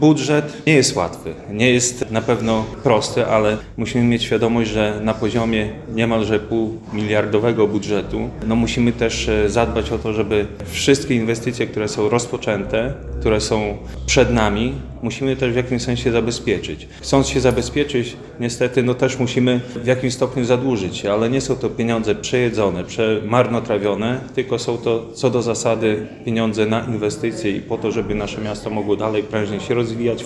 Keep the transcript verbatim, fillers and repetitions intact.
Budżet nie jest łatwy, nie jest na pewno prosty, ale musimy mieć świadomość, że na poziomie niemalże półmiliardowego budżetu no musimy też zadbać o to, żeby wszystkie inwestycje, które są rozpoczęte, które są przed nami, musimy też w jakimś sensie zabezpieczyć. Chcąc się zabezpieczyć, niestety no też musimy w jakimś stopniu zadłużyć się, ale nie są to pieniądze przejedzone, marnotrawione, tylko są to co do zasady pieniądze na inwestycje i po to, żeby nasze miasto mogło dalej prężnie się rozwijać,